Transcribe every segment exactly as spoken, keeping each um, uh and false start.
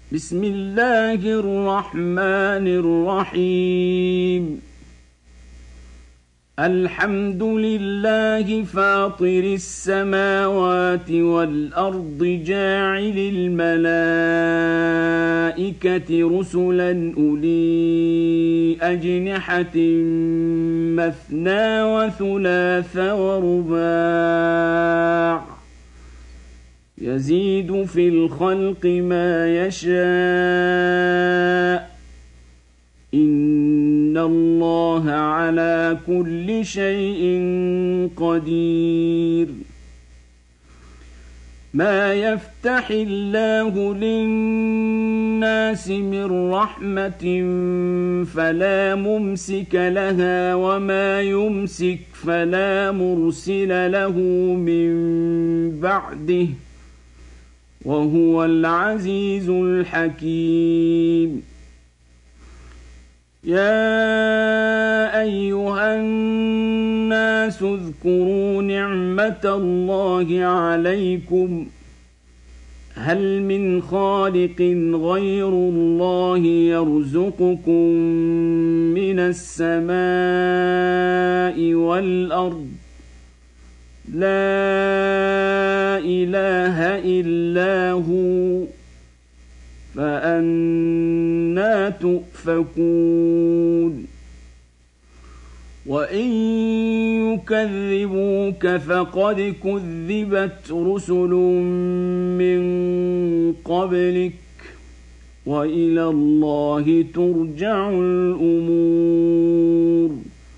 بسم الله الرحمن الرحيم الحمد لله فاطر السماوات والأرض جاعل الملائكة رسلا أولي أجنحة مثنى وثلاث ورباع يزيد في الخلق ما يشاء إن الله على كل شيء قدير ما يفتح الله للناس من رحمة فلا ممسك لها وما يمسك فلا مرسل له من بعده وهو العزيز الحكيم يا أيها الناس اذكروا نعمة الله عليكم هل من خالق غير الله يرزقكم من السماء والأرض لا إله إلا هو فأنى تؤفكون وإن يكذبوك فقد كذبت رسل من قبلك وإلى الله ترجع الأمور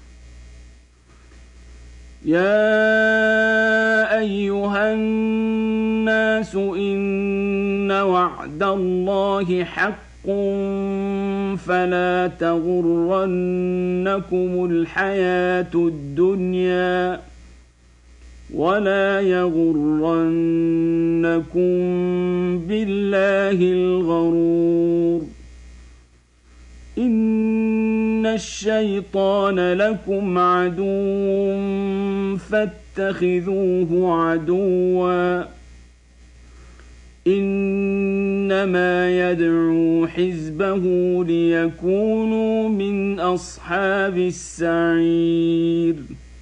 يا أيها الناس إن وعد الله حق فلا تغرنكم الحياة الدنيا ولا يغرنكم بالله الغرور إن الشيطان لكم عدو فاتخذوه عدوا إنما يدعو حزبه ليكونوا من أصحاب السعير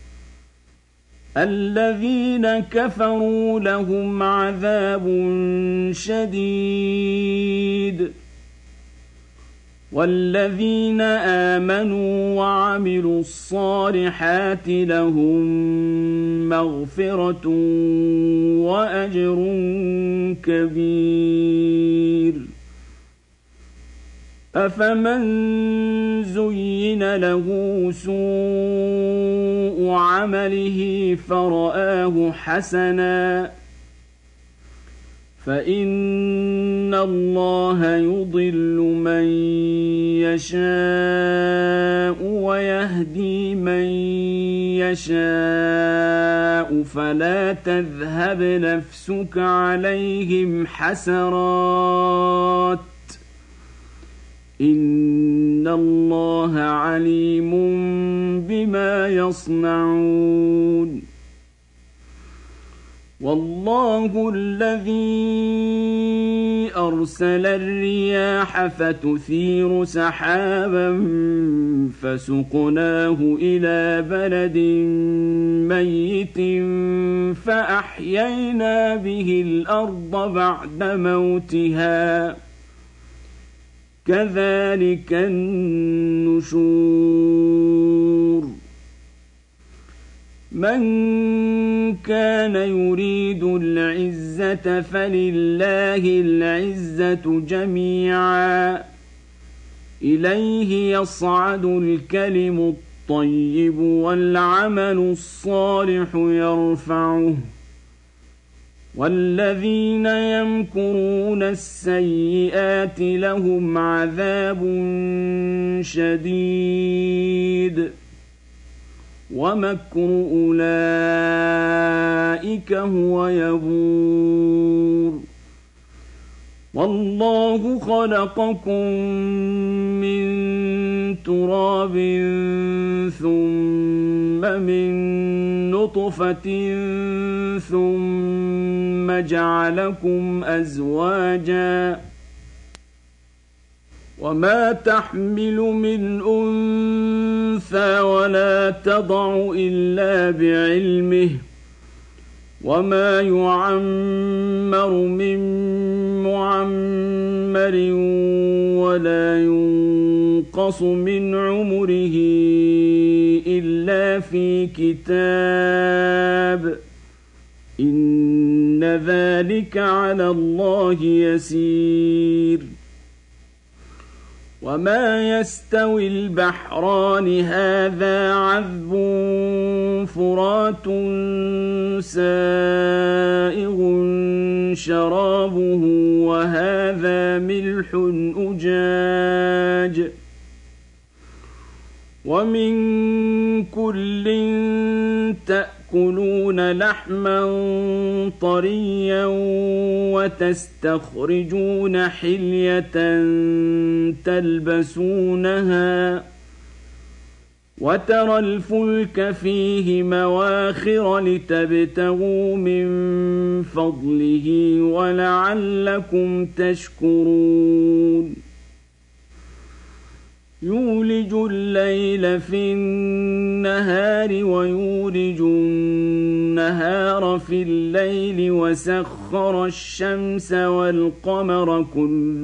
الذين كفروا لهم عذاب شديد والذين آمنوا وعملوا الصالحات لهم مغفرة وأجر كبير أفمن زين له سوء عمله فرآه حسنا فإن الله يضل من يشاء ويهدي من يشاء فلا تذهب نفسك عليهم حسرات إن الله عليم بما يصنعون والله الذي أرسل الرياح فتثير سحابا فسقناه إلى بلد ميت فأحيينا به الأرض بعد موتها كذلك النشور من كان يريد العزة فلله العزة جميعا إليه يصعد الكلم الطيب والعمل الصالح يرفعه والذين يمكرون السيئات لهم عذاب شديد ومكر أولئك هو يبور والله خلقكم من تراب ثم من نطفة ثم جعلكم أزواجا وما تحمل من أنثى ولا تضع إلا بعلمه وما يعمر من معمر ولا ينقص من عمره إلا في كتاب إن ذلك على الله يسير وما يستوي البحران هذا عذب فرات سائغ شرابه وهذا ملح أجاج ومن كل تأكلون لحما طريا وتستخرجون حلية تلبسونها وترى الفلك فيه مواخر لتبتغوا من فضله ولعلكم تشكرون يولج الليل في النهار ويولج النهار في الليل وسخر الشمس والقمر كل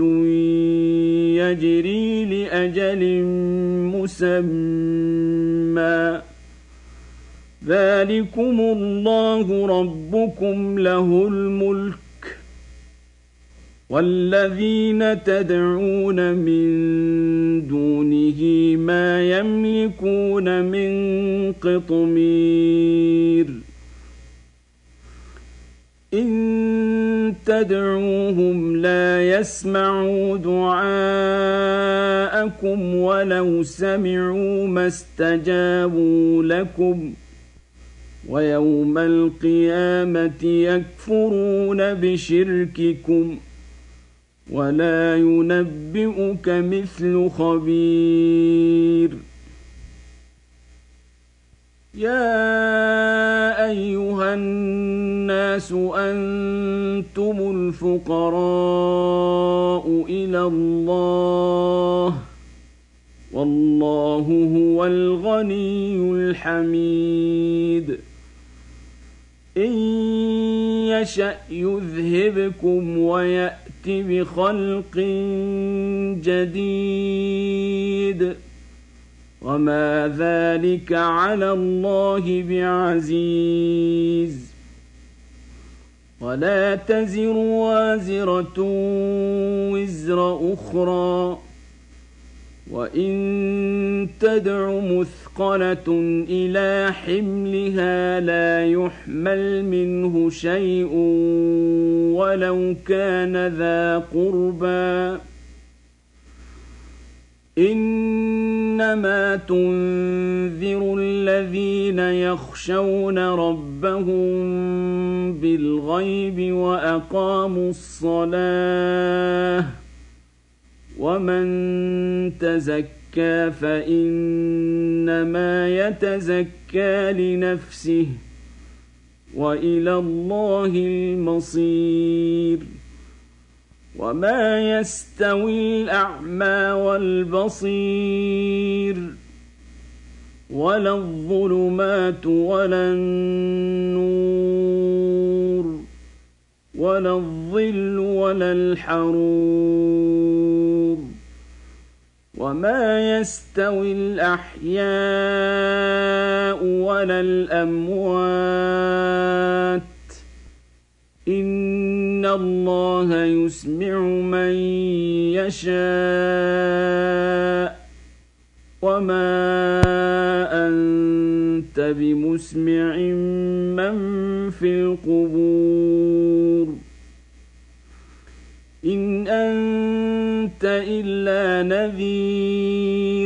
يجري لأجل مسمى ذلكم الله ربكم له الملك والذين تدعون من دونه ما يملكون من قطمير إن تدعوهم لا يسمعوا دعاءكم ولو سمعوا ما استجابوا لكم ويوم القيامة يكفرون بشرككم ولا ينبئك مثل خبير يا أيها الناس أنتم الفقراء إلى الله والله هو الغني الحميد إن يشأ يذهبكم ويأت بخلق جديد وما ذلك على الله بعزيز ولا تزر وازرة وزر أخرى وإن تدع مثقلة إلى حملها لا يحمل منه شيء ولو كان ذا قربى إنما تنذر الذين يخشون ربهم بالغيب وأقاموا الصلاة ومن تزكى فإنما يتزكى لنفسه وإلى الله المصير وما يستوي الأعمى والبصير ولا الظلمات ولا النور ولا الظل ولا الحرور وما يستوي الأحياء ولا الأموات إن الله يسمع من يشاء وما أنت بمسمع من في القبور إن أنت إلا نذير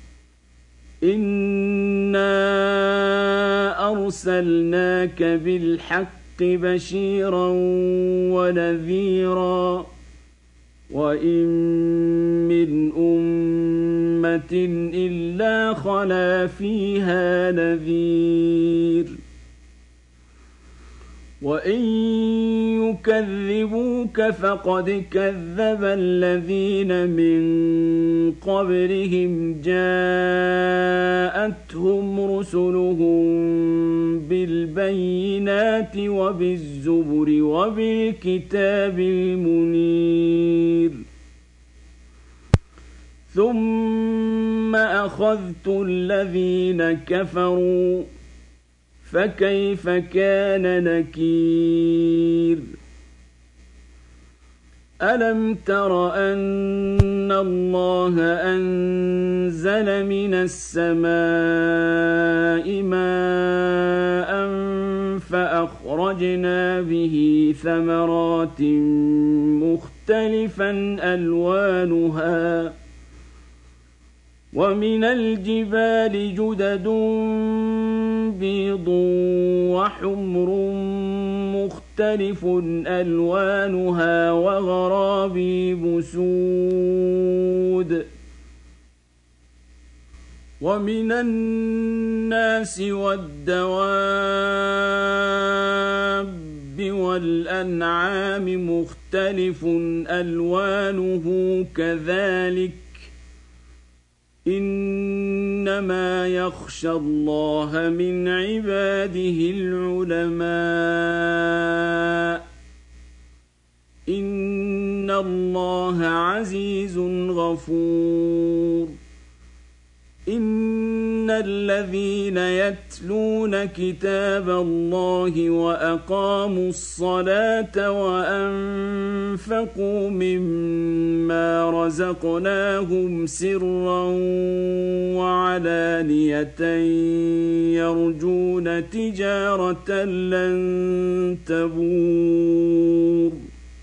إنا أرسلناك بالحق بشيرا ونذيرا وإن من أمة إلا خلا فيها نذير وإن يكذبوك فقد كذب الذين من قبلهم جاءتهم رسلهم بالبينات وبالزبر وبالكتاب المنير ثم أخذت الذين كفروا فكيف كان نكير ألم تر أن الله أنزل من السماء ماء فأخرجنا به ثمرات مختلفا ألوانها ومن الجبال جدد بيض وحمر مختلف ألوانها وغرابيب سود ومن الناس والدواب والأنعام مختلف ألوانه كذلك إنما يخشى الله من عباده العلماء إن الله عزيز غفور إن الذين يتلون كتاب الله وأقاموا الصلاة وأنفقوا مما رزقناهم سرا وعلانية يرجون تجارة لن تبور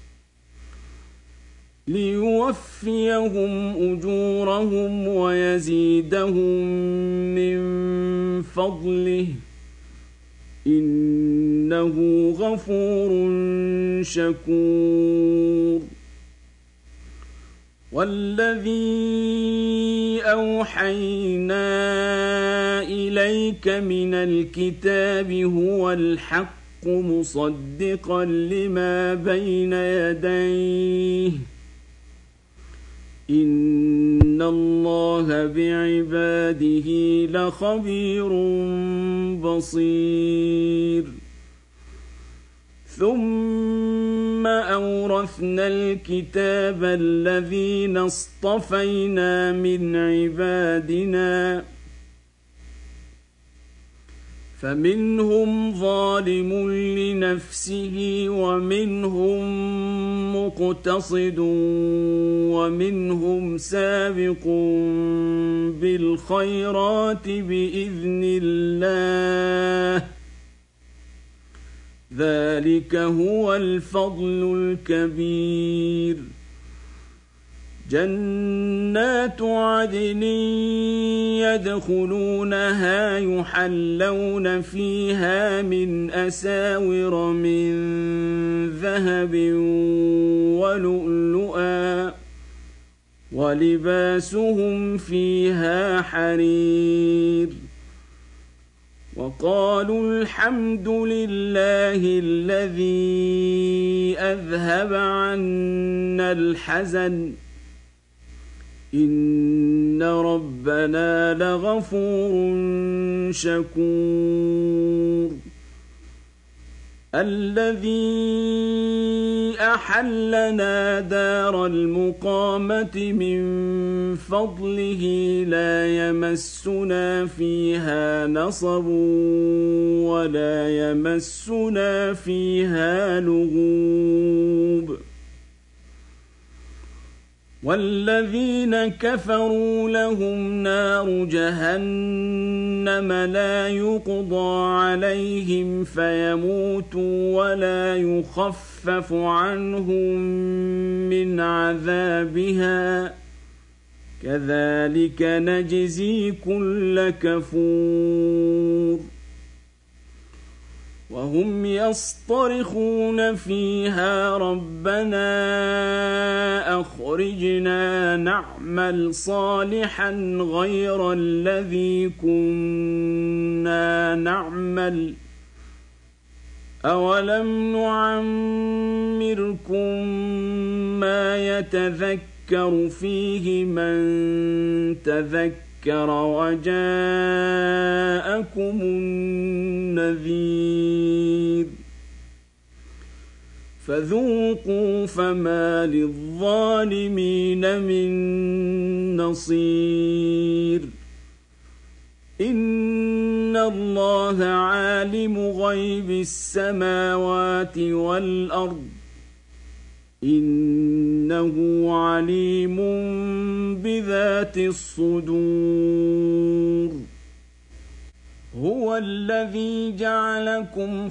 ليوفيهم أجورهم ويزيدهم من فضله إنه غفور شكور والذي أوحينا إليك من الكتاب هو الحق مصدقا لما بين يديه إن الله بعباده لخبير بصير ثم أورثنا الكتاب الذين اصطفينا من عبادنا فمنهم ظالم لنفسه ومنهم مقتصد ومنهم سابق بالخيرات بإذن الله ذلك هو الفضل الكبير جنات عدن يدخلونها يحلون فيها من أساور من ذهب ولؤلؤا ولباسهم فيها حرير وقالوا الحمد لله الذي أذهب عنا الحزن إن ربنا لغفور شكور الذي أحلنا دار المقامة من فضله لا يمسنا فيها نصب ولا يمسنا فيها لغوب والذين كفروا لهم نار جهنم لا يقضى عليهم فيموتوا ولا يخفف عنهم من عذابها كذلك نجزي كل كفور وهم يصطرخون فيها ربنا أخرجنا نعمل صالحا غير الذي كنا نعمل أولم نعمركم ما يتذكر فيه من تذكر وجاءكم النذير فذوقوا فما للظالمين من نصير إن الله عالم غيب السماوات والأرض إنه عليم بذات الصدور هو الذي جعلكم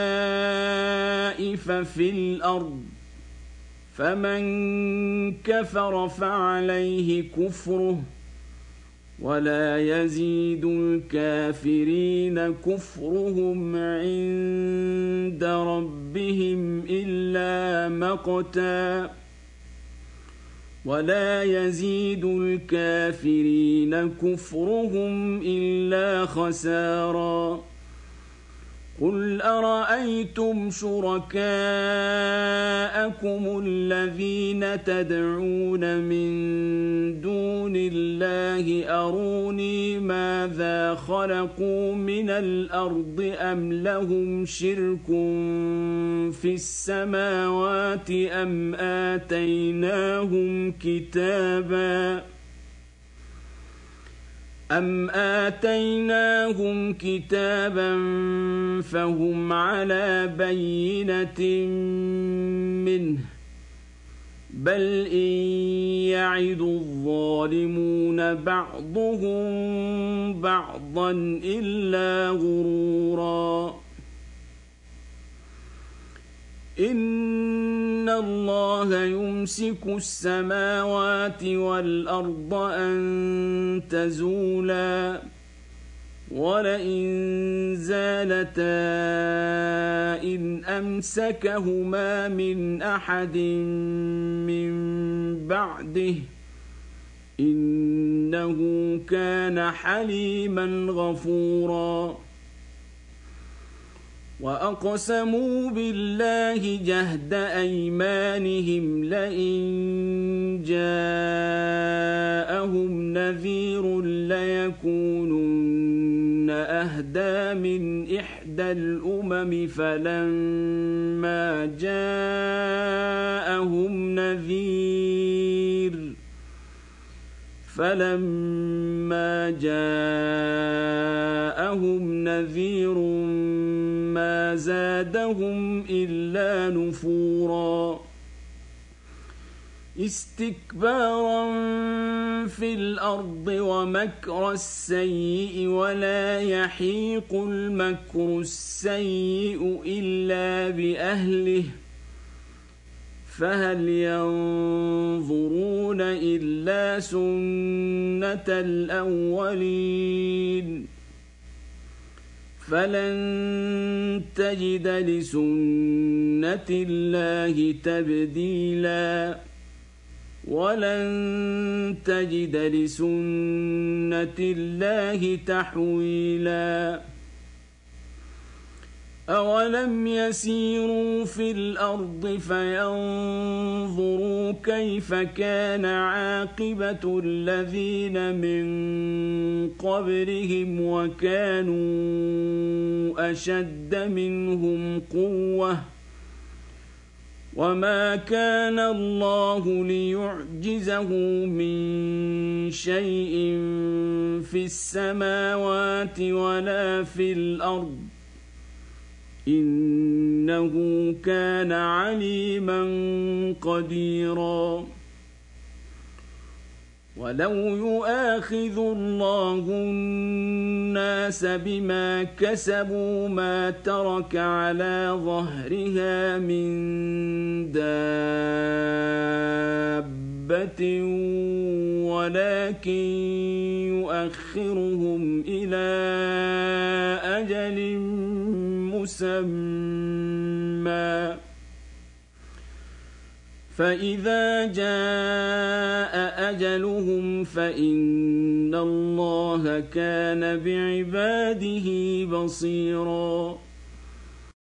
خلائف في الأرض فمن كفر فعليه كفره ولا يزيد الكافرين كفرهم عند ربهم إلا مقتا ولا يزيد الكافرين كفرهم إلا خسارا قل أرأيتم شركاءكم الذين تدعون من دون الله أروني ماذا خلقوا من الأرض أم لهم شرك في السماوات أم آتيناهم كتابا أم آتيناهم كتابا فهم على بينة منه بل إن يعد الظالمون بعضهم بعضا إلا غرورا إن الله يمسك السماوات والأرض أن تزولا ولئن زالتا إن أمسكهما من أحد من بعده إنه كان حليما غفورا وأقسموا بالله جهد أيمانهم لئن جاءهم نذير ليكونن أهدى من إحدى الأمم فلما جاءهم نذير فلما جاءهم نذير ما زادهم إلا نفورا استكبارا في الأرض ومكر السيء ولا يحيق المكر السيء إلا بأهله فهل ينظرون إلا سنة الأولين فلن تجد لسنة الله تبديلا ولن تجد لسنة الله تحويلا أولم يسيروا في الأرض فينظروا كيف كان عاقبة الذين من قبلهم وكانوا أشد منهم قوة وما كان الله ليعجزه من شيء في السماوات ولا في الأرض إنه كان عليما قديرا ولو يؤاخذ الله الناس بما كسبوا ما ترك على ظهرها من دابة ولكن يؤخرهم إلى أجل مسمى فإذا جاء أجلهم فإن الله كان بعباده بصيراً